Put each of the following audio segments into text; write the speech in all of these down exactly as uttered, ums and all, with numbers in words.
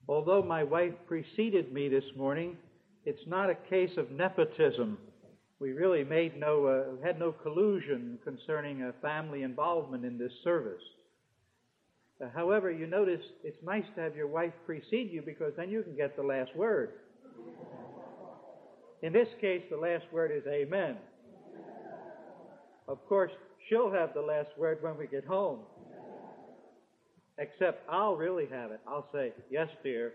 Although my wife preceded me this morning, it's not a case of nepotism. We really made no, uh, had no collusion concerning uh, family involvement in this service. Uh, however, you notice it's nice to have your wife precede you because then you can get the last word. In this case, the last word is amen. Of course, she'll have the last word when we get home. Except I'll really have it. I'll say, yes, dear.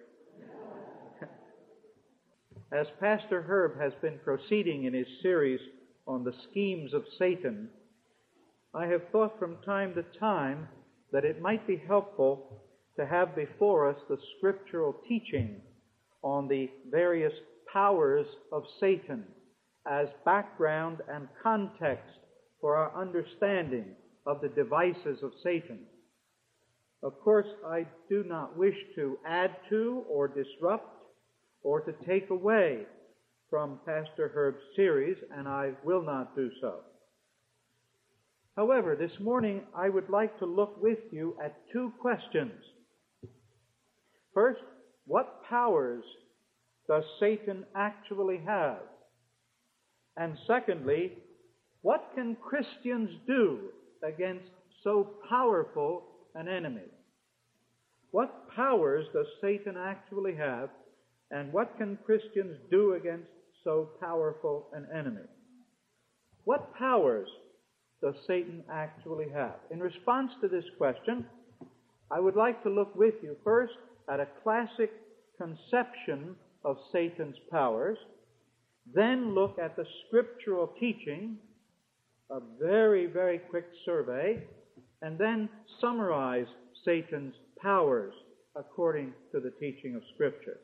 As Pastor Herb has been proceeding in his series on the schemes of Satan, I have thought from time to time that it might be helpful to have before us the scriptural teaching on the various powers of Satan as background and context for our understanding of the devices of Satan. Of course, I do not wish to add to or disrupt or to take away from Pastor Herb's series, and I will not do so. However, this morning I would like to look with you at two questions. First, what powers does Satan actually have? And secondly, what can Christians do against so powerful an enemy? What powers does Satan actually have, and what can Christians do against so powerful an enemy? What powers does Satan actually have? In response to this question, I would like to look with you first at a classic conception of Satan's powers, then look at the scriptural teaching, a very, very quick survey, and then summarize Satan's powers according to the teaching of Scripture.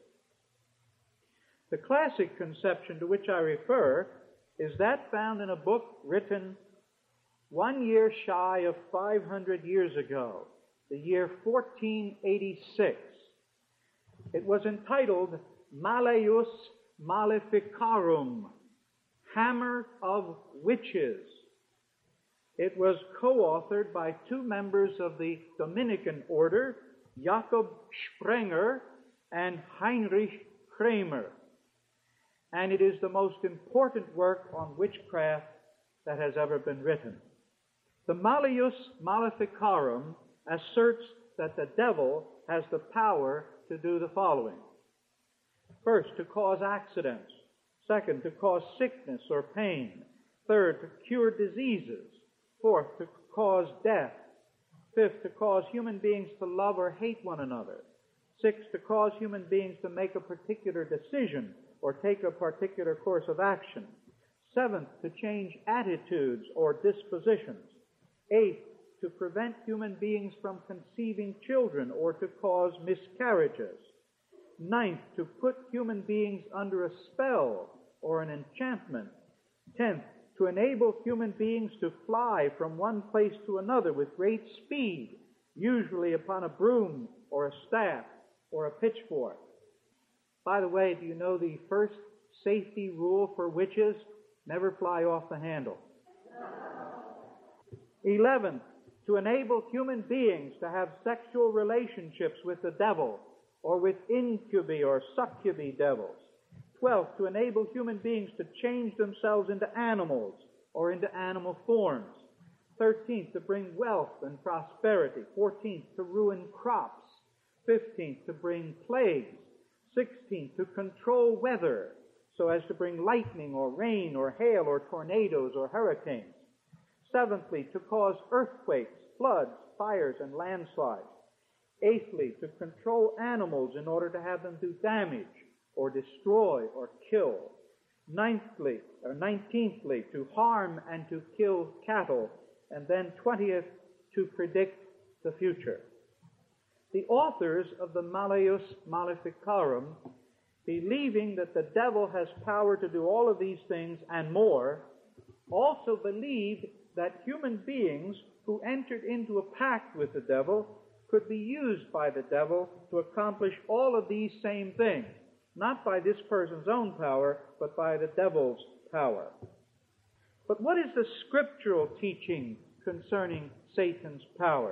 The classic conception to which I refer is that found in a book written one year shy of five hundred years ago, the year fourteen eighty-six. It was entitled Malleus Maleficarum, Hammer of Witches. It was co-authored by two members of the Dominican order, Jakob Sprenger and Heinrich Kramer. And it is the most important work on witchcraft that has ever been written. The Malleus Maleficarum asserts that the devil has the power to do the following. First, to cause accidents. Second, to cause sickness or pain. Third, to cure diseases. Fourth, to cause death. Fifth, to cause human beings to love or hate one another. Sixth, to cause human beings to make a particular decision or take a particular course of action. Seventh, to change attitudes or dispositions. Eighth, to prevent human beings from conceiving children or to cause miscarriages. Ninth, to put human beings under a spell or an enchantment. Tenth, to enable human beings to fly from one place to another with great speed, usually upon a broom or a staff or a pitchfork. By the way, do you know the first safety rule for witches? Never fly off the handle. Eleventh, to enable human beings to have sexual relationships with the devil or with incubi or succubi devils. Twelfth, to enable human beings to change themselves into animals or into animal forms. Thirteenth, to bring wealth and prosperity. Fourteenth, to ruin crops. Fifteenth, to bring plagues. Sixteenth, to control weather so as to bring lightning or rain or hail or tornadoes or hurricanes. Seventhly, to cause earthquakes, floods, fires, and landslides. Eighthly, to control animals in order to have them do damage or destroy or kill. Ninthly, or nineteenthly, to harm and to kill cattle. And then twentieth, to predict the future. The authors of the Malleus Maleficarum, believing that the devil has power to do all of these things and more, also believed that human beings who entered into a pact with the devil could be used by the devil to accomplish all of these same things, not by this person's own power, but by the devil's power. But what is the scriptural teaching concerning Satan's powers?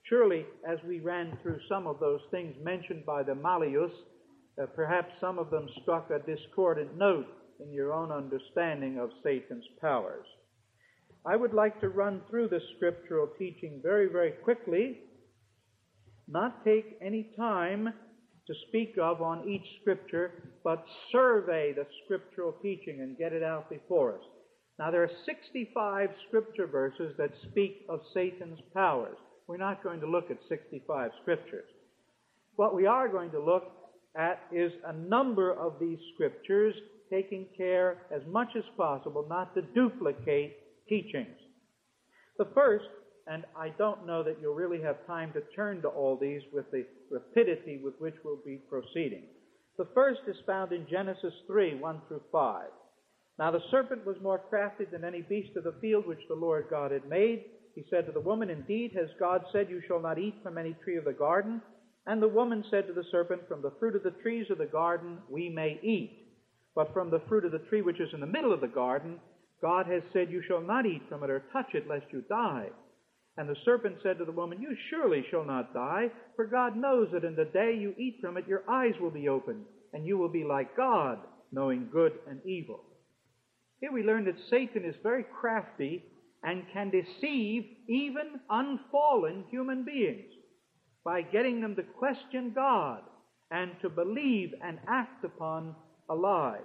Surely, as we ran through some of those things mentioned by the Malleus, uh, perhaps some of them struck a discordant note in your own understanding of Satan's powers. I would like to run through the scriptural teaching very, very quickly, not take any time to speak of on each scripture, but survey the scriptural teaching and get it out before us. Now, there are sixty-five scripture verses that speak of Satan's powers. We're not going to look at sixty-five scriptures. What we are going to look at is a number of these scriptures, taking care as much as possible not to duplicate teachings. The first, and I don't know that you'll really have time to turn to all these with the rapidity with which we'll be proceeding. The first is found in Genesis three, one through five. Now the serpent was more crafty than any beast of the field which the Lord God had made. He said to the woman, Indeed, has God said, You shall not eat from any tree of the garden? And the woman said to the serpent, From the fruit of the trees of the garden we may eat. But from the fruit of the tree which is in the middle of the garden, God has said, You shall not eat from it or touch it, lest you die. And the serpent said to the woman, You surely shall not die, for God knows that in the day you eat from it, your eyes will be opened, and you will be like God, knowing good and evil. Here we learn that Satan is very crafty and can deceive even unfallen human beings by getting them to question God and to believe and act upon a lie.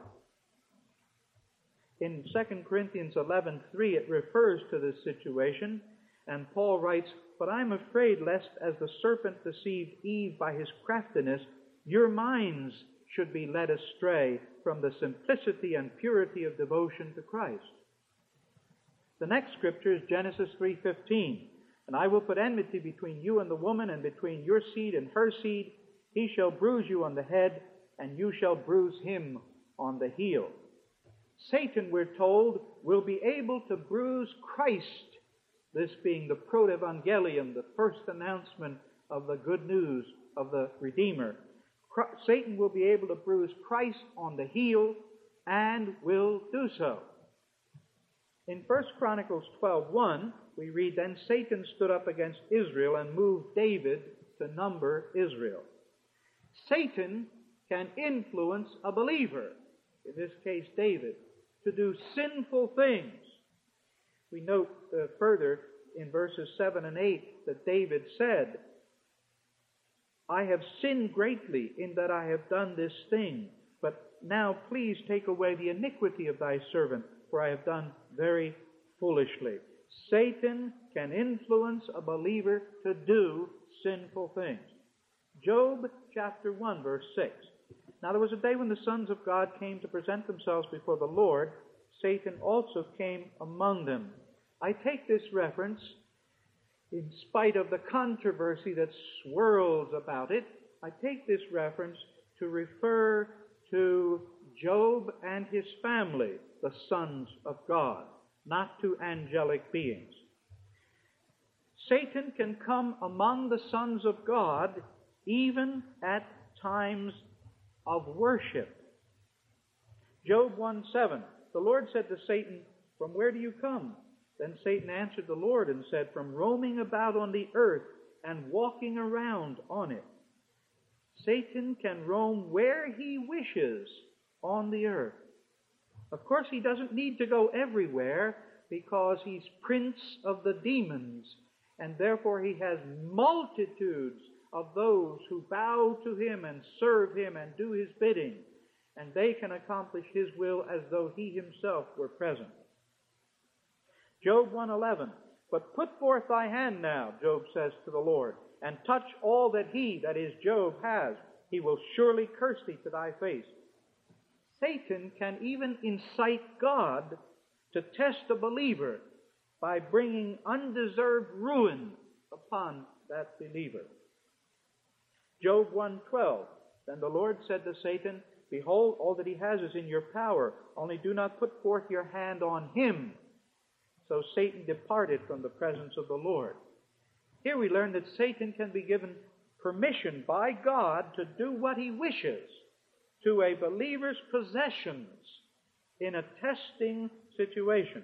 In Second Corinthians eleven three, it refers to this situation, and Paul writes, But I'm afraid lest as the serpent deceived Eve by his craftiness, your minds should be led astray from the simplicity and purity of devotion to Christ. The next scripture is Genesis three fifteen. And I will put enmity between you and the woman, and between your seed and her seed. He shall bruise you on the head, and you shall bruise him on the heel. Satan, we're told, will be able to bruise Christ, this being the protevangelium, the first announcement of the good news of the Redeemer. Satan will be able to bruise Christ on the heel, and will do so. In First Chronicles twelve one, we read, Then Satan stood up against Israel and moved David to number Israel. Satan can influence a believer, in this case David, to do sinful things. We note uh, further in verses seven and eight that David said, I have sinned greatly in that I have done this thing, but now please take away the iniquity of thy servant, for I have done very foolishly. Satan can influence a believer to do sinful things. Job chapter one, verse six. Now there was a day when the sons of God came to present themselves before the Lord. Satan also came among them. I take this reference, in spite of the controversy that swirls about it, I take this reference to refer to Job and his family, the sons of God, not to angelic beings. Satan can come among the sons of God even at times of worship. Job one seven, the Lord said to Satan, From where do you come? Then Satan answered the Lord and said, From roaming about on the earth and walking around on it. Satan can roam where he wishes on the earth. Of course, he doesn't need to go everywhere because he's prince of the demons, and therefore he has multitudes of those who bow to him and serve him and do his bidding, and they can accomplish his will as though he himself were present. Job one eleven, But put forth thy hand now, Job says to the Lord, and touch all that he, that is Job, has. He will surely curse thee to thy face. Satan can even incite God to test a believer by bringing undeserved ruin upon that believer. Job one twelve, Then the Lord said to Satan, Behold, all that he has is in your power, only do not put forth your hand on him. So Satan departed from the presence of the Lord. Here we learn that Satan can be given permission by God to do what he wishes to a believer's possessions in a testing situation.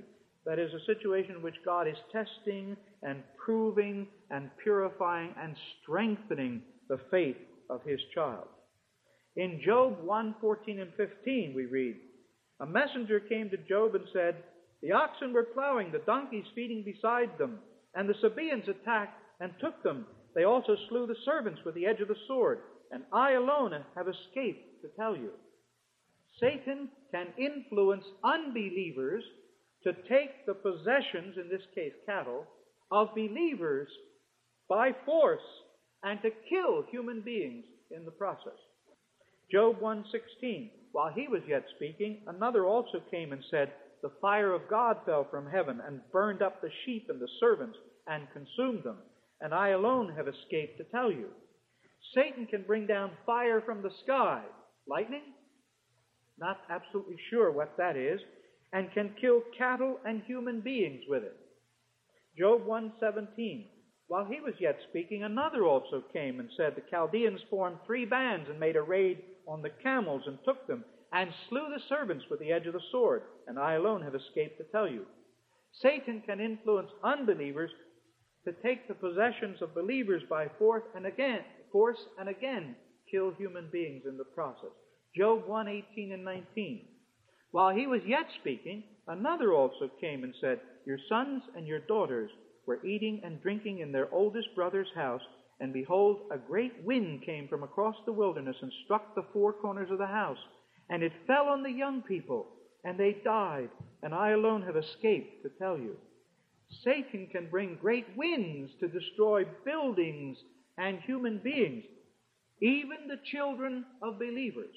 That is a situation in which God is testing and proving and purifying and strengthening the faith of His child. In Job one, fourteen and fifteen we read, a messenger came to Job and said, the oxen were plowing, the donkeys feeding beside them, and the Sabaeans attacked and took them. They also slew the servants with the edge of the sword, and I alone have escaped to tell you. Satan can influence unbelievers to take the possessions, in this case cattle, of believers by force and to kill human beings in the process. Job one sixteen, while he was yet speaking, another also came and said, the fire of God fell from heaven and burned up the sheep and the servants and consumed them, and I alone have escaped to tell you. Satan can bring down fire from the sky, lightning, not absolutely sure what that is, and can kill cattle and human beings with it. Job one seventeen, while he was yet speaking, another also came and said, the Chaldeans formed three bands and made a raid on the camels and took them, and slew the servants with the edge of the sword, and I alone have escaped to tell you. Satan can influence unbelievers to take the possessions of believers by force and again, force and again kill human beings in the process. Job one eighteen and nineteen. While he was yet speaking, another also came and said, your sons and your daughters were eating and drinking in their oldest brother's house, and behold, a great wind came from across the wilderness and struck the four corners of the house, and it fell on the young people, and they died, and I alone have escaped to tell you. Satan can bring great winds to destroy buildings and human beings, even the children of believers.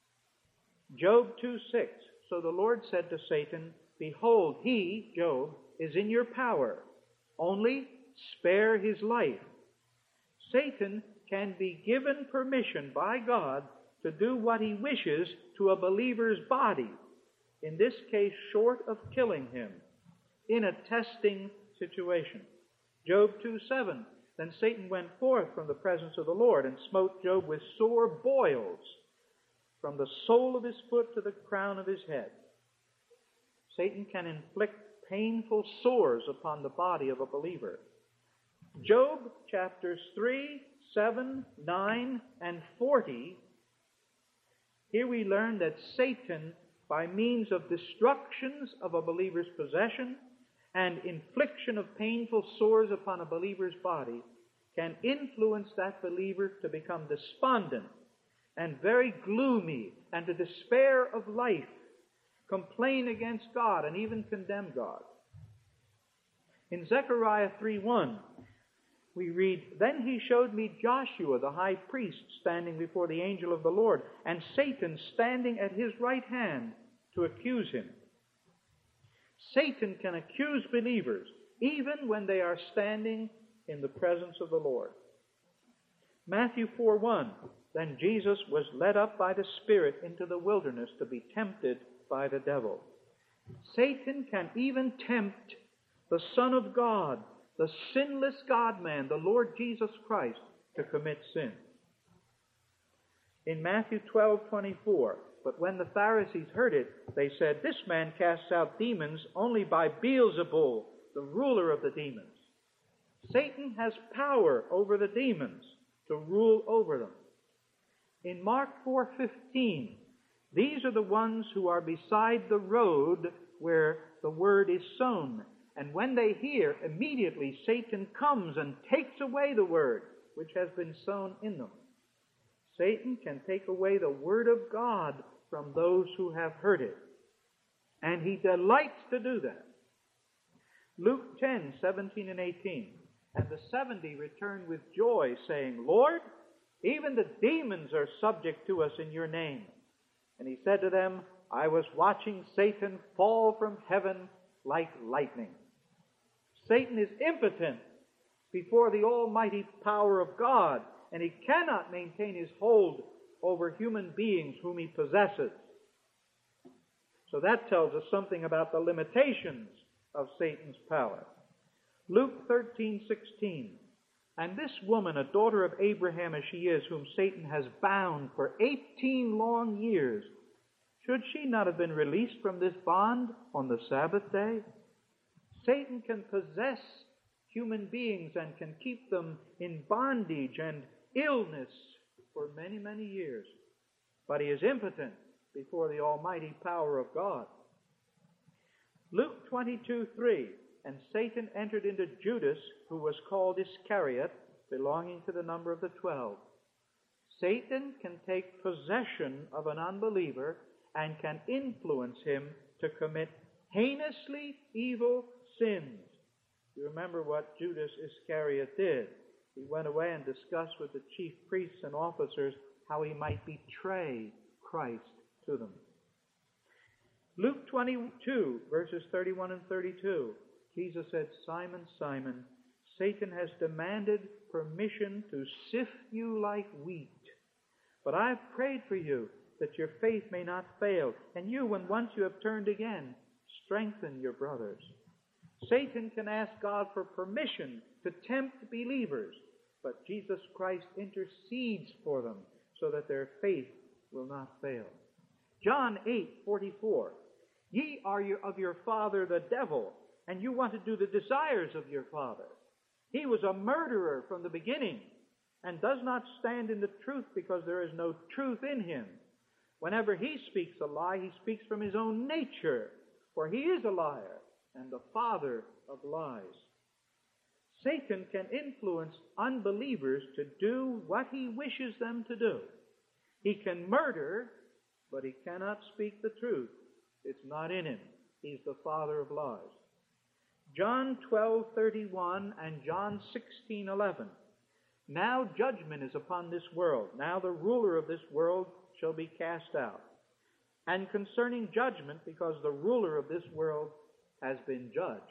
Job two six, so the Lord said to Satan, behold, he, Job, is in your power. Only spare his life. Satan can be given permission by God to do what he wishes to a believer's body, in this case short of killing him, in a testing situation. Job two seven, then Satan went forth from the presence of the Lord and smote Job with sore boils from the sole of his foot to the crown of his head. Satan can inflict painful sores upon the body of a believer. Job chapters three, seven, nine, and forty, here we learn that Satan, by means of destructions of a believer's possession and infliction of painful sores upon a believer's body, can influence that believer to become despondent and very gloomy and to despair of life, complain against God, and even condemn God. In Zechariah three one, we read, then he showed me Joshua the high priest standing before the angel of the Lord, and Satan standing at his right hand to accuse him. Satan can accuse believers even when they are standing in the presence of the Lord. Matthew four one, then Jesus was led up by the Spirit into the wilderness to be tempted by the devil. Satan can even tempt the Son of God, the sinless God-man, the Lord Jesus Christ, to commit sin. In Matthew twelve twenty-four, but when the Pharisees heard it, they said, this man casts out demons only by Beelzebul, the ruler of the demons. Satan has power over the demons to rule over them. In Mark four fifteen, these are the ones who are beside the road where the word is sown. And when they hear, immediately Satan comes and takes away the word which has been sown in them. Satan can take away the word of God from those who have heard it. And he delights to do that. Luke ten seventeen and eighteen. And the seventy returned with joy, saying, Lord, even the demons are subject to us in your name. And he said to them, I was watching Satan fall from heaven like lightning. Satan is impotent before the almighty power of God, and he cannot maintain his hold over human beings whom he possesses. So that tells us something about the limitations of Satan's power. Luke thirteen sixteen. And this woman, a daughter of Abraham as she is, whom Satan has bound for eighteen long years, should she not have been released from this bond on the Sabbath day? Satan can possess human beings and can keep them in bondage and illness for many, many years. But he is impotent before the almighty power of God. Luke twenty-two three, and Satan entered into Judas, who was called Iscariot, belonging to the number of the twelve. Satan can take possession of an unbeliever and can influence him to commit heinously evil sins. You remember what Judas Iscariot did. He went away and discussed with the chief priests and officers how he might betray Christ to them. Luke twenty-two, verses thirty-one and thirty-two, Jesus said, Simon, Simon, Satan has demanded permission to sift you like wheat. But I have prayed for you that your faith may not fail. And you, when once you have turned again, strengthen your brothers. Satan can ask God for permission to tempt believers, but Jesus Christ intercedes for them so that their faith will not fail. John eight forty-four, ye are of your father the devil, and you want to do the desires of your father. He was a murderer from the beginning, and does not stand in the truth because there is no truth in him. Whenever he speaks a lie, he speaks from his own nature, for he is a liar and the father of lies. Satan can influence unbelievers to do what he wishes them to do. He can murder, but he cannot speak the truth. It's not in him. He's the father of lies. John twelve thirty-one and John sixteen eleven. Now judgment is upon this world. Now the ruler of this world shall be cast out. And concerning judgment, because the ruler of this world has been judged.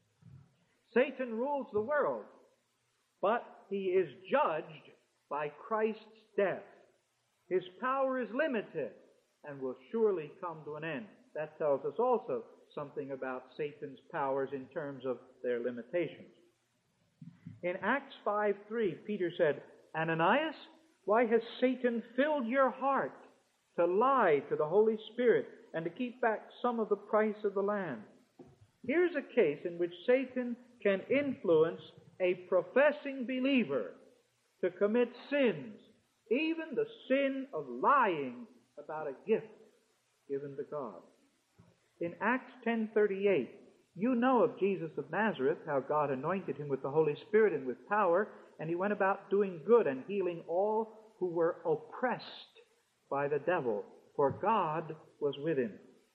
Satan rules the world, but he is judged by Christ's death. His power is limited and will surely come to an end. That tells us also something about Satan's powers in terms of their limitations. In Acts five three, Peter said, Ananias, why has Satan filled your heart to lie to the Holy Spirit and to keep back some of the price of the land? Here's a case in which Satan can influence a professing believer to commit sins, even the sin of lying about a gift given to God. In Acts ten thirty-eight, you know of Jesus of Nazareth, how God anointed him with the Holy Spirit and with power, and he went about doing good and healing all who were oppressed by the devil, for God was with him.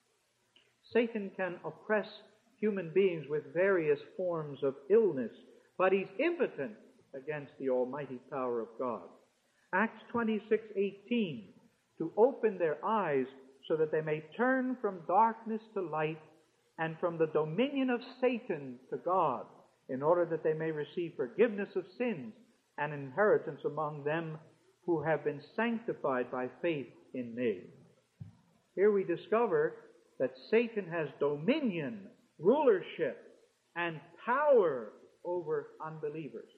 Satan can oppress human beings with various forms of illness, but he's impotent against the almighty power of God. Acts twenty-six eighteen, to open their eyes so that they may turn from darkness to light and from the dominion of Satan to God, in order that they may receive forgiveness of sins and inheritance among them who have been sanctified by faith in me. Here we discover that Satan has dominion, rulership, and power over unbelievers.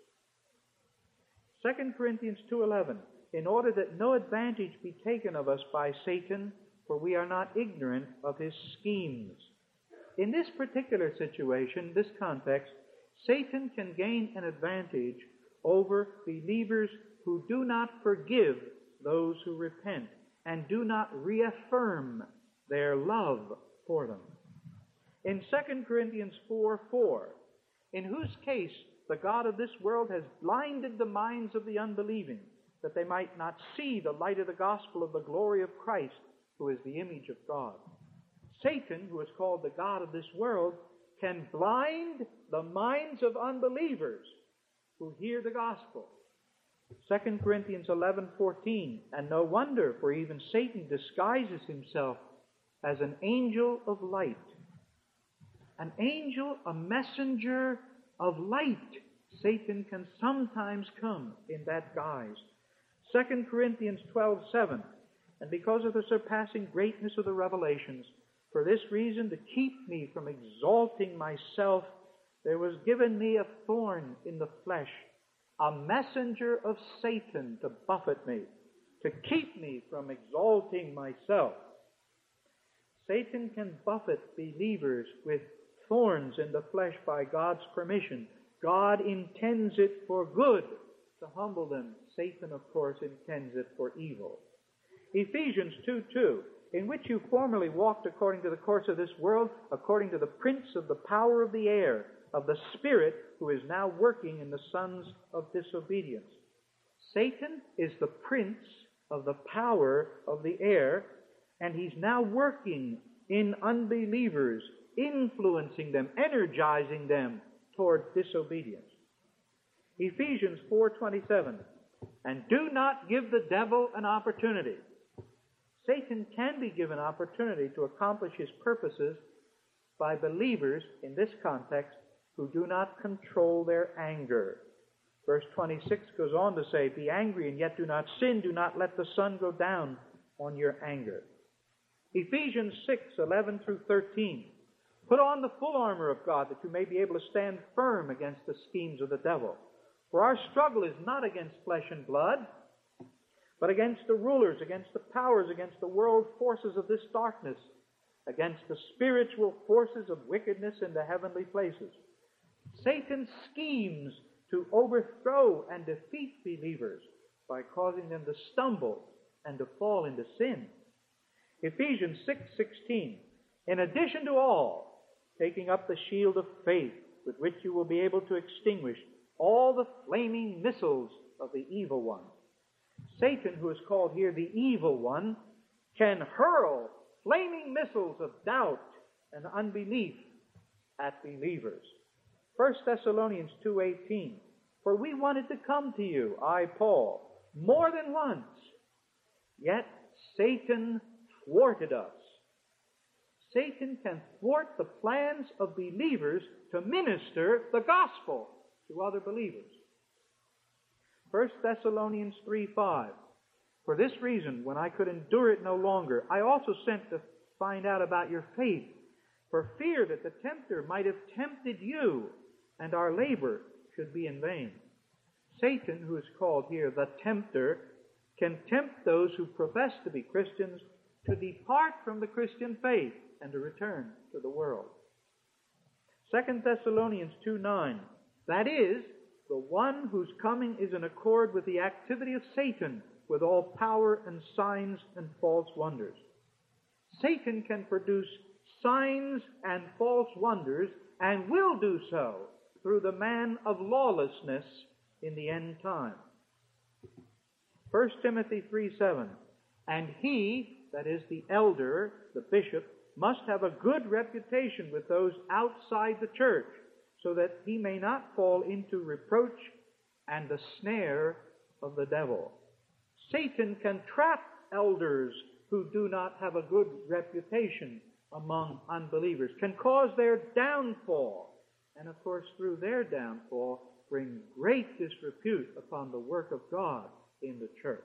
Second Corinthians two eleven, in order that no advantage be taken of us by Satan, for we are not ignorant of his schemes. In this particular situation, this context, Satan can gain an advantage over believers who do not forgive those who repent and do not reaffirm their love for them. In Second Corinthians four four, in whose case the God of this world has blinded the minds of the unbelieving, that they might not see the light of the gospel of the glory of Christ, who is the image of God. Satan, who is called the God of this world, can blind the minds of unbelievers who hear the gospel. Second Corinthians eleven fourteen, and no wonder, for even Satan disguises himself as an angel of light. An angel, a messenger of light. Satan can sometimes come in that guise. Second Corinthians twelve seven, and because of the surpassing greatness of the revelations, for this reason, to keep me from exalting myself, there was given me a thorn in the flesh, a messenger of Satan to buffet me, to keep me from exalting myself. Satan can buffet believers with thorns in the flesh by God's permission. God intends it for good to humble them. Satan, of course, intends it for evil. Ephesians two two, in which you formerly walked according to the course of this world, according to the prince of the power of the air, of the Spirit who is now working in the sons of disobedience. Satan is the prince of the power of the air, and he's now working in unbelievers, influencing them, energizing them toward disobedience. Ephesians four twenty-seven, and do not give the devil an opportunity. Satan can be given opportunity to accomplish his purposes by believers, in this context, who do not control their anger. Verse twenty-six goes on to say, be angry and yet do not sin. Do not let the sun go down on your anger. Ephesians six eleven through thirteen. Put on the full armor of God that you may be able to stand firm against the schemes of the devil. For our struggle is not against flesh and blood, but against the rulers, against the powers, against the world forces of this darkness, against the spiritual forces of wickedness in the heavenly places. Satan schemes to overthrow and defeat believers by causing them to stumble and to fall into sin. Ephesians six sixteen. In addition to all, taking up the shield of faith, with which you will be able to extinguish all the flaming missiles of the evil one. Satan, who is called here the evil one, can hurl flaming missiles of doubt and unbelief at believers. First Thessalonians two eighteen. For we wanted to come to you, I, Paul, more than once, yet Satan thwarted us. Satan can thwart the plans of believers to minister the gospel to other believers. First Thessalonians three five. For this reason, when I could endure it no longer, I also sent to find out about your faith, for fear that the tempter might have tempted you, and our labor should be in vain. Satan, who is called here the tempter, can tempt those who profess to be Christians to depart from the Christian faith and to return to the world. Second Thessalonians two nine. That is, the one whose coming is in accord with the activity of Satan, with all power and signs and false wonders. Satan can produce signs and false wonders, and will do so through the man of lawlessness in the end time. First Timothy three seven. And he, that is the elder, the bishop, must have a good reputation with those outside the church, so that he may not fall into reproach and the snare of the devil. Satan can trap elders who do not have a good reputation among unbelievers, can cause their downfall, and of course through their downfall bring great disrepute upon the work of God in the church.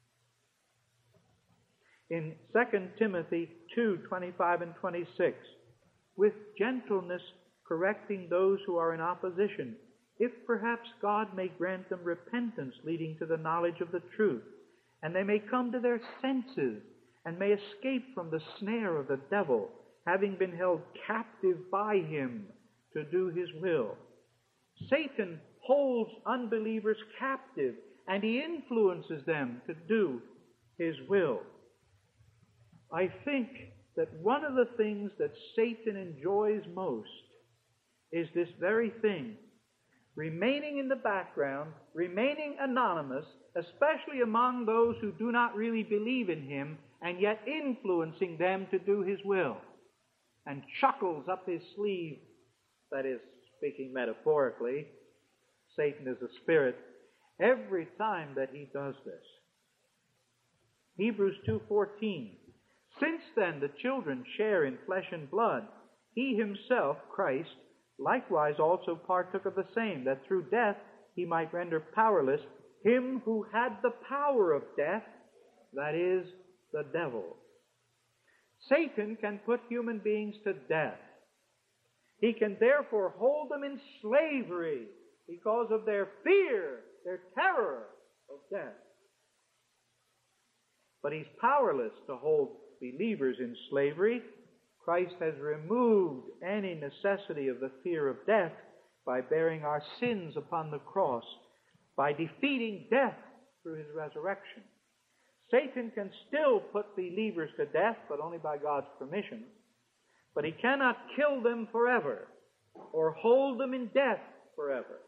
In Second Timothy two twenty-five and twenty-six, with gentleness correcting those who are in opposition, if perhaps God may grant them repentance leading to the knowledge of the truth, and they may come to their senses and may escape from the snare of the devil, having been held captive by him to do his will. Satan holds unbelievers captive, and he influences them to do his will. I think that one of the things that Satan enjoys most is this very thing, remaining in the background, remaining anonymous, especially among those who do not really believe in him, and yet influencing them to do his will, and chuckles up his sleeve, that is, speaking metaphorically, Satan is a spirit, every time that he does this. Hebrews two fourteen. Since then the children share in flesh and blood, he himself, Christ, likewise also partook of the same, that through death he might render powerless him who had the power of death, that is, the devil. Satan can put human beings to death. He can therefore hold them in slavery because of their fear, their terror of death. But he's powerless to hold believers in slavery. Christ has removed any necessity of the fear of death by bearing our sins upon the cross, by defeating death through his resurrection. Satan can still put believers to death, but only by God's permission. But he cannot kill them forever or hold them in death forever.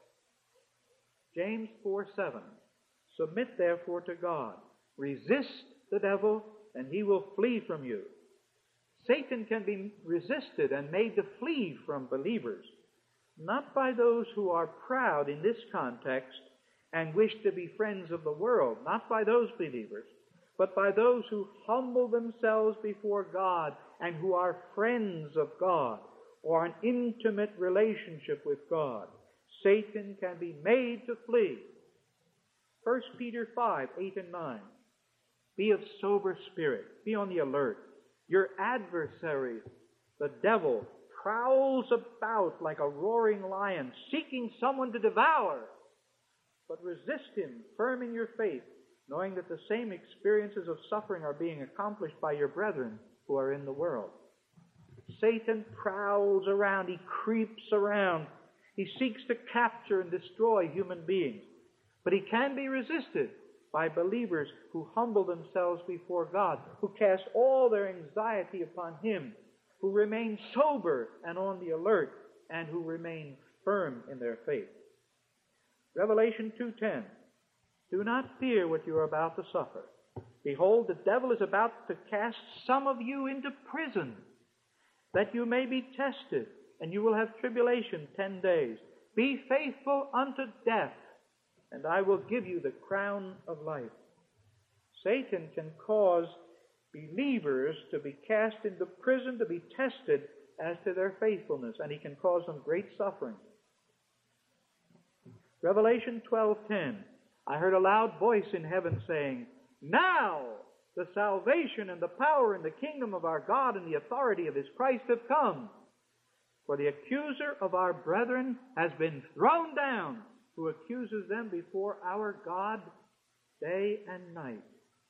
James four seven. Submit therefore to God. Resist the devil, and he will flee from you. Satan can be resisted and made to flee from believers, not by those who are proud in this context and wish to be friends of the world, not by those believers, but by those who humble themselves before God and who are friends of God or an intimate relationship with God. Satan can be made to flee. First Peter five, eight and nine. Be of sober spirit. Be on the alert. Your adversary, the devil, prowls about like a roaring lion, seeking someone to devour. But resist him, firm in your faith, knowing that the same experiences of suffering are being accomplished by your brethren who are in the world. Satan prowls around. He creeps around. He seeks to capture and destroy human beings. But he can be resisted by believers who humble themselves before God, who cast all their anxiety upon him, who remain sober and on the alert, and who remain firm in their faith. Revelation two ten. Do not fear what you are about to suffer. Behold, the devil is about to cast some of you into prison, that you may be tested, and you will have tribulation ten days. Be faithful unto death, and I will give you the crown of life. Satan can cause believers to be cast into prison, to be tested as to their faithfulness, and he can cause them great suffering. Revelation twelve ten. I heard a loud voice in heaven saying, Now the salvation and the power and the kingdom of our God and the authority of his Christ have come. For the accuser of our brethren has been thrown down, who accuses them before our God day and night.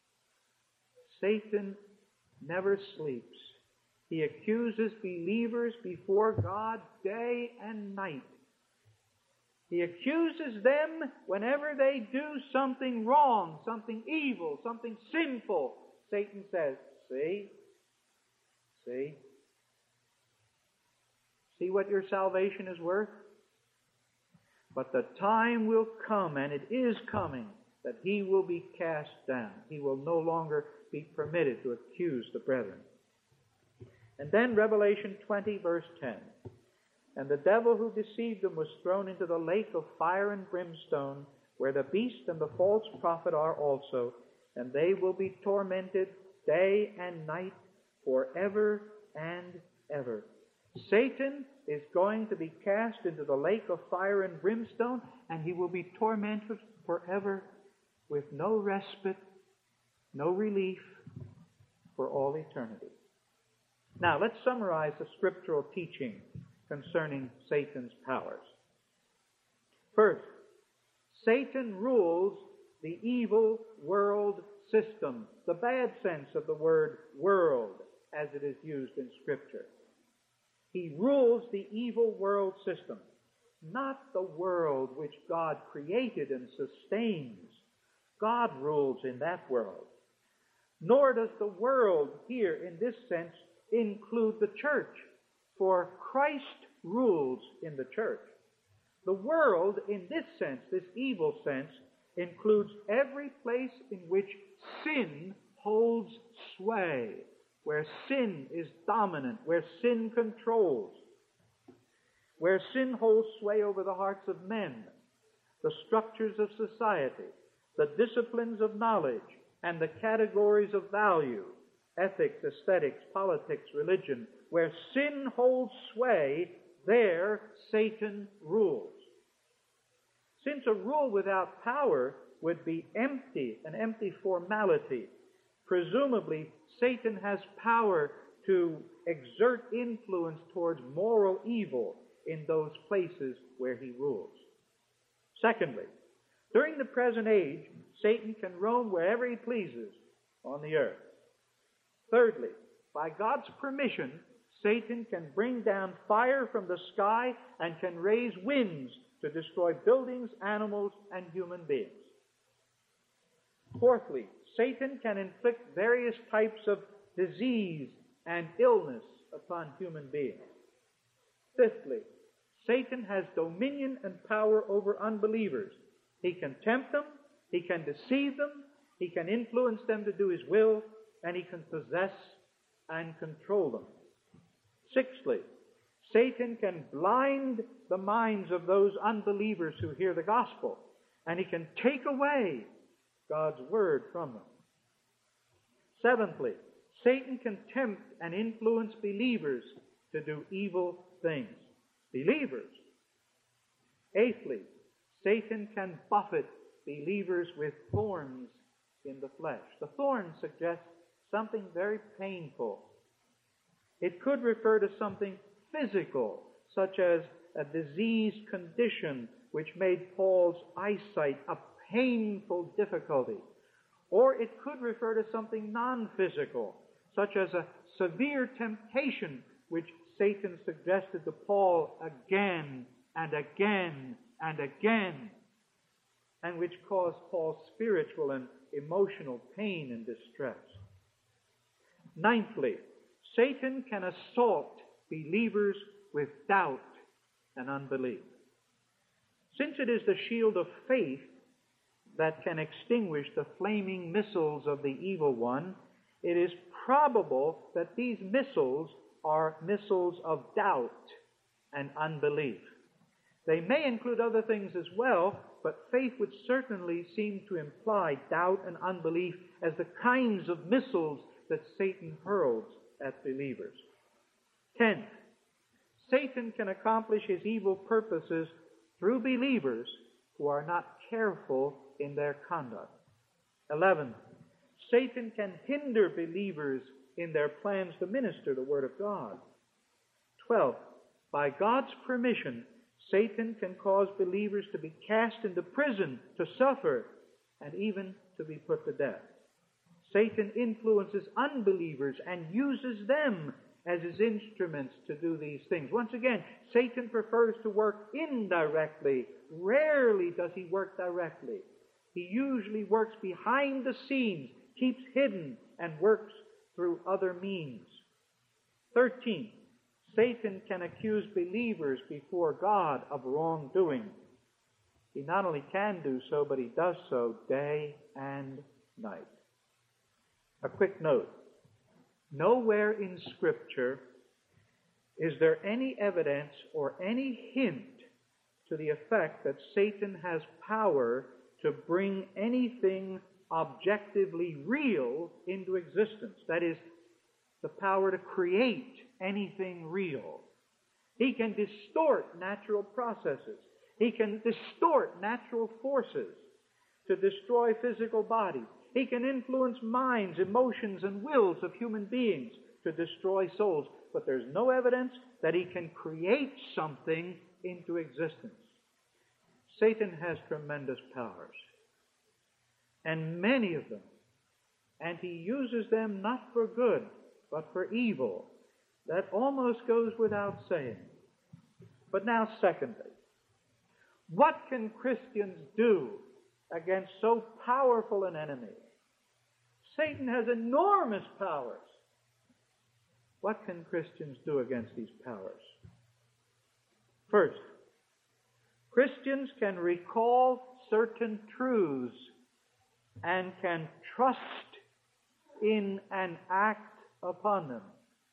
Satan never sleeps. He accuses believers before God day and night. He accuses them whenever they do something wrong, something evil, something sinful. Satan says, see, see, see what your salvation is worth? But the time will come, and it is coming, that he will be cast down. He will no longer be permitted to accuse the brethren. And then Revelation twenty, verse ten. And the devil who deceived them was thrown into the lake of fire and brimstone, where the beast and the false prophet are also, and they will be tormented day and night forever and ever. Satan is going to be cast into the lake of fire and brimstone, and he will be tormented forever with no respite, no relief for all eternity. Now, let's summarize the scriptural teaching concerning Satan's powers. First, Satan rules the evil world system, the bad sense of the word world as it is used in Scripture. He rules the evil world system, not the world which God created and sustains. God rules in that world. Nor does the world here, in this sense, include the church, for Christ rules in the church. The world, in this sense, this evil sense, includes every place in which sin holds sway, where sin is dominant, where sin controls, where sin holds sway over the hearts of men, the structures of society, the disciplines of knowledge, and the categories of value, ethics, aesthetics, politics, religion. Where sin holds sway, there Satan rules. Since a rule without power would be empty, an empty formality, presumably Satan has power to exert influence towards moral evil in those places where he rules. Secondly, during the present age, Satan can roam wherever he pleases on the earth. Thirdly, by God's permission, Satan can bring down fire from the sky and can raise winds to destroy buildings, animals, and human beings. Fourthly, Satan can inflict various types of disease and illness upon human beings. Fifthly, Satan has dominion and power over unbelievers. He can tempt them, he can deceive them, he can influence them to do his will, and he can possess and control them. Sixthly, Satan can blind the minds of those unbelievers who hear the gospel, and he can take away God's word from them. Seventhly, Satan can tempt and influence believers to do evil things. Believers. Eighthly, Satan can buffet believers with thorns in the flesh. The thorn suggests something very painful. It could refer to something physical, such as a diseased condition which made Paul's eyesight a painful difficulty. Or it could refer to something non-physical, such as a severe temptation which Satan suggested to Paul again and again and again, and which caused Paul spiritual and emotional pain and distress. Ninthly, Satan can assault believers with doubt and unbelief. Since it is the shield of faith that can extinguish the flaming missiles of the evil one, it is probable that these missiles are missiles of doubt and unbelief. They may include other things as well, but faith would certainly seem to imply doubt and unbelief as the kinds of missiles that Satan hurls at believers. Tenth, Satan can accomplish his evil purposes through believers who are not careful in their conduct. Eleventh, Satan can hinder believers in their plans to minister the Word of God. Twelfth, by God's permission, Satan can cause believers to be cast into prison, to suffer, and even to be put to death. Satan influences unbelievers and uses them as his instruments to do these things. Once again, Satan prefers to work indirectly. Rarely does he work directly. He usually works behind the scenes, keeps hidden, and works through other means. Thirteen, Satan can accuse believers before God of wrongdoing. He not only can do so, but he does so day and night. A quick note. Nowhere in Scripture is there any evidence or any hint to the effect that Satan has power to bring anything objectively real into existence. That is, the power to create anything real. He can distort natural processes. He can distort natural forces to destroy physical bodies. He can influence minds, emotions, and wills of human beings to destroy souls. But there's no evidence that he can create something into existence. Satan has tremendous powers, and many of them, and he uses them not for good, but for evil. That almost goes without saying. But now, secondly, what can Christians do against so powerful an enemy? Satan has enormous powers. What can Christians do against these powers? First, Christians can recall certain truths and can trust in and act upon them.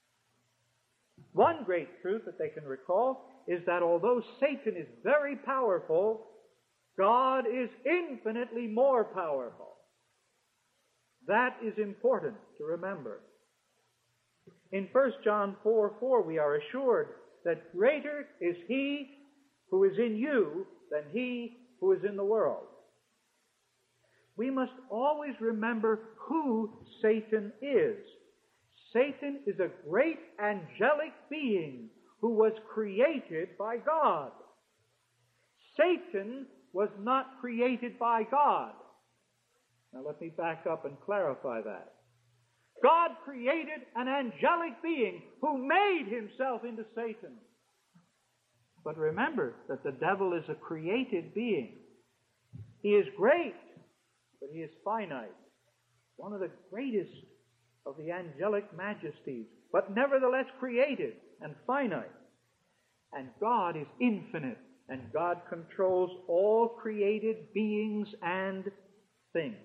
One great truth that they can recall is that although Satan is very powerful, God is infinitely more powerful. That is important to remember. In First John four four, we are assured that greater is He who is in you than he who is in the world. We must always remember who Satan is. Satan is a great angelic being who was created by God. Satan was not created by God. Now let me back up and clarify that. God created an angelic being who made himself into Satan. But remember that the devil is a created being. He is great, but he is finite. One of the greatest of the angelic majesties, but nevertheless created and finite. And God is infinite, and God controls all created beings and things.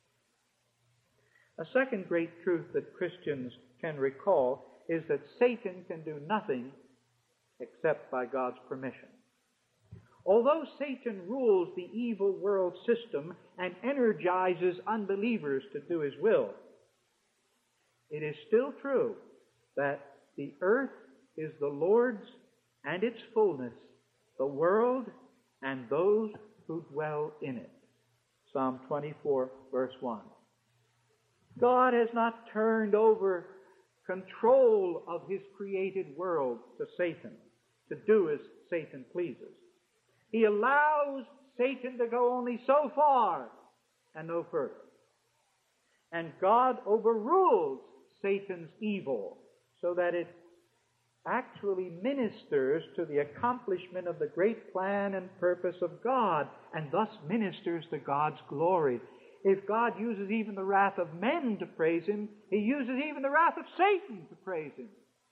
A second great truth that Christians can recall is that Satan can do nothing except by God's permission. Although Satan rules the evil world system and energizes unbelievers to do his will, it is still true that the earth is the Lord's and its fullness, the world and those who dwell in it. Psalm twenty-four, verse one. God has not turned over control of his created world to Satan to do as Satan pleases. He allows Satan to go only so far and no further. And God overrules Satan's evil so that it actually ministers to the accomplishment of the great plan and purpose of God, and thus ministers to God's glory. If God uses even the wrath of men to praise him, he uses even the wrath of Satan to praise him,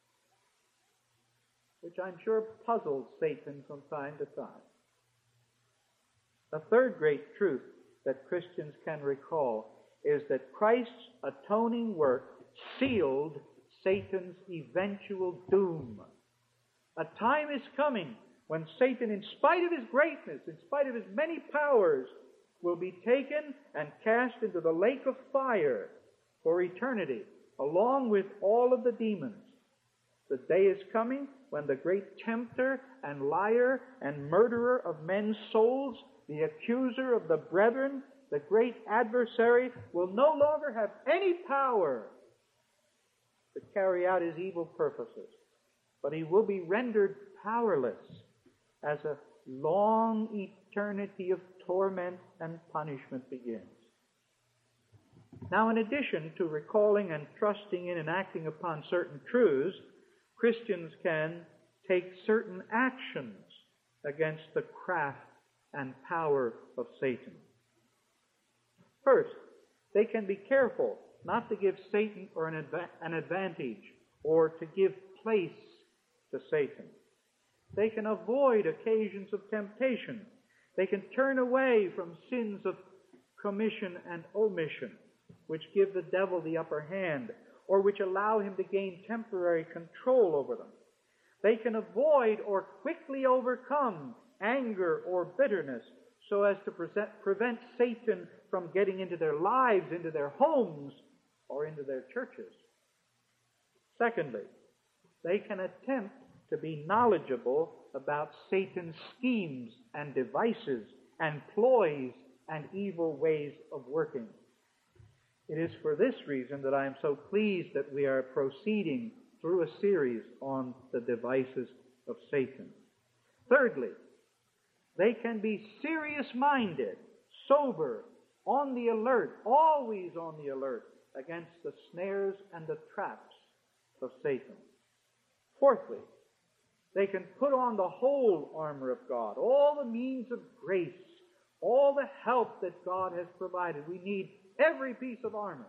which I'm sure puzzles Satan from time to time. A third great truth that Christians can recall is that Christ's atoning work sealed Satan's eventual doom. A time is coming when Satan, in spite of his greatness, in spite of his many powers, will be taken and cast into the lake of fire for eternity, along with all of the demons. The day is coming when the great tempter and liar and murderer of men's souls, the accuser of the brethren, the great adversary, will no longer have any power to carry out his evil purposes, but he will be rendered powerless as a long eternity of torment and punishment begins. Now, in addition to recalling and trusting in and acting upon certain truths, Christians can take certain actions against the craft and power of Satan. First, they can be careful not to give Satan or an, adva- an advantage or to give place to Satan. They can avoid occasions of temptation. They can turn away from sins of commission and omission, which give the devil the upper hand, or which allow him to gain temporary control over them. They can avoid or quickly overcome anger or bitterness so as to present, prevent Satan from getting into their lives, into their homes, or into their churches. Secondly, they can attempt to be knowledgeable about Satan's schemes and devices and ploys and evil ways of working. It is for this reason that I am so pleased that we are proceeding through a series on the devices of Satan. Thirdly, they can be serious-minded, sober, on the alert, always on the alert against the snares and the traps of Satan. Fourthly, they can put on the whole armor of God, all the means of grace, all the help that God has provided. We need every piece of armor.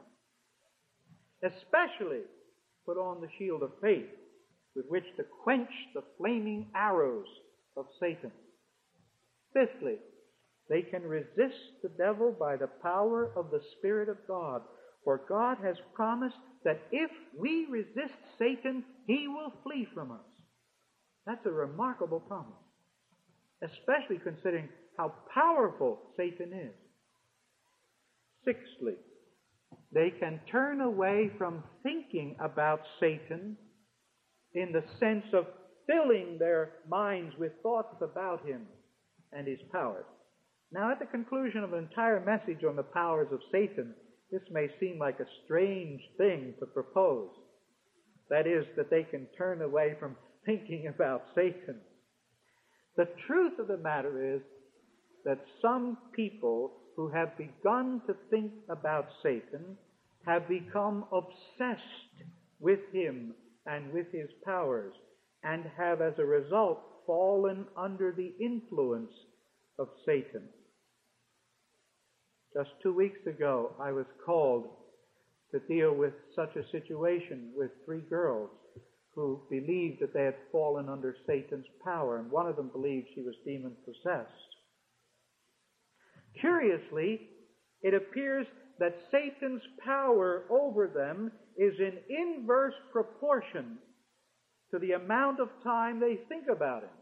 Especially put on the shield of faith, with which to quench the flaming arrows of Satan. Fifthly, they can resist the devil by the power of the Spirit of God. For God has promised that if we resist Satan, he will flee from us. That's a remarkable promise, especially considering how powerful Satan is. Sixthly, they can turn away from thinking about Satan in the sense of filling their minds with thoughts about him and his powers. Now, at the conclusion of an entire message on the powers of Satan, this may seem like a strange thing to propose. That is, that they can turn away from thinking about Satan. The truth of the matter is that some people who have begun to think about Satan have become obsessed with him and with his powers, and have as a result fallen under the influence of Satan. Just two weeks ago, I was called to deal with such a situation with three girls who believed that they had fallen under Satan's power, and one of them believed she was demon-possessed. Curiously, it appears that Satan's power over them is in inverse proportion to the amount of time they think about him.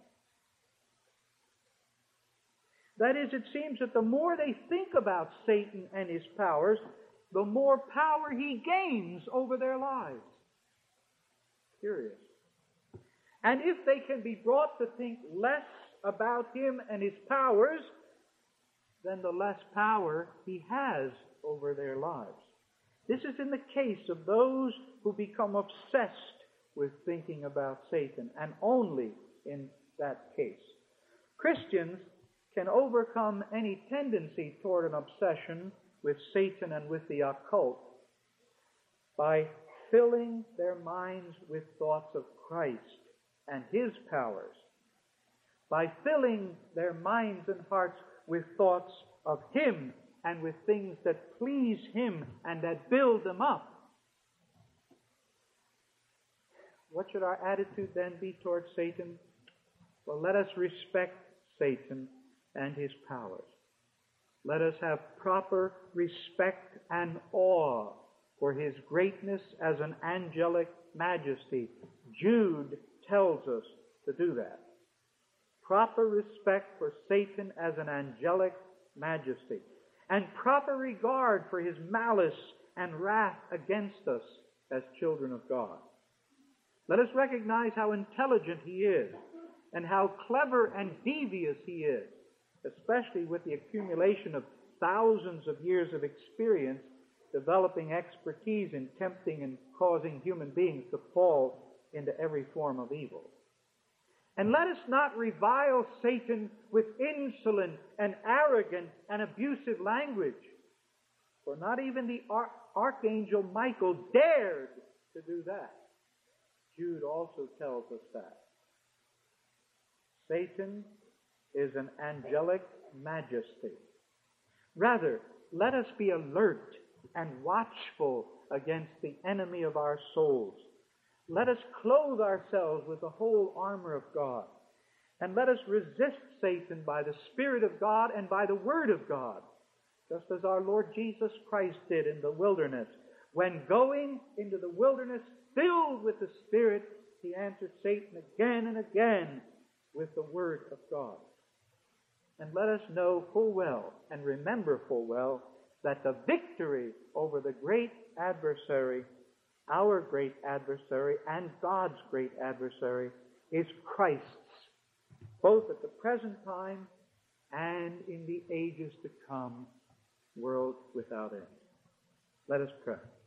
That is, it seems that the more they think about Satan and his powers, the more power he gains over their lives. Curious. And if they can be brought to think less about him and his powers, then the less power he has over their lives. This is in the case of those who become obsessed with thinking about Satan, and only in that case. Christians can overcome any tendency toward an obsession with Satan and with the occult by filling their minds with thoughts of Christ and his powers, by filling their minds and hearts with thoughts of him and with things that please him and that build them up. What should our attitude then be towards Satan? Well, let us respect Satan and his powers. Let us have proper respect and awe for his greatness as an angelic majesty. Jude tells us to do that. Proper respect for Satan as an angelic majesty, and proper regard for his malice and wrath against us as children of God. Let us recognize how intelligent he is, and how clever and devious he is, especially with the accumulation of thousands of years of experience developing expertise in tempting and causing human beings to fall into every form of evil. And let us not revile Satan with insolent and arrogant and abusive language, for not even the Ar- Archangel Michael dared to do that. Jude also tells us that. Satan is an angelic majesty. Rather, let us be alert and watchful against the enemy of our souls. Let us clothe ourselves with the whole armor of God. And let us resist Satan by the Spirit of God and by the Word of God, just as our Lord Jesus Christ did in the wilderness. When going into the wilderness filled with the Spirit, he answered Satan again and again with the Word of God. And let us know full well and remember full well that the victory over the great adversary, our great adversary and God's great adversary, is Christ's, both at the present time and in the ages to come, world without end. Let us pray.